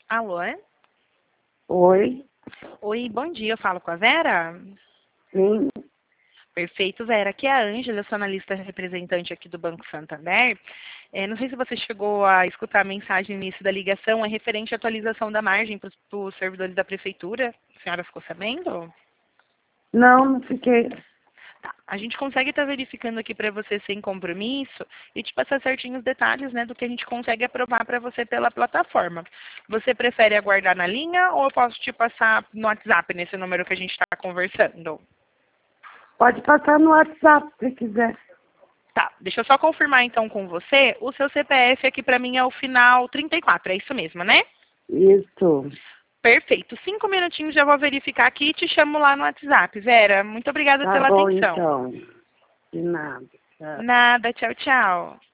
Alô? Oi, Oi, bom dia, eu falo com a Vera? sim, Perfeito, Vera. Aqui é a Ângela, eu sou analista representante aqui do Banco Santander. Não sei se você chegou a escutar a mensagem no início da ligação, é referente à atualização da margem para os servidores da prefeitura. A senhora ficou sabendo? não fiquei. Tá. A gente consegue estar verificando aqui para você sem compromisso e te passar certinho os detalhes, né, do que a gente consegue aprovar para você pela plataforma. Você prefere aguardar na linha ou eu posso te passar no WhatsApp, nesse número que a gente está conversando? Pode passar no WhatsApp se quiser. Tá, deixa eu só confirmar então com você. O seu CPF aqui para mim é o final 34, é isso mesmo, né? Isso. Perfeito. 5 minutinhos já vou verificar aqui e te chamo lá no WhatsApp. Vera, muito obrigada Tá pela bom atenção. então. De nada. Tchau. Nada, tchau, tchau.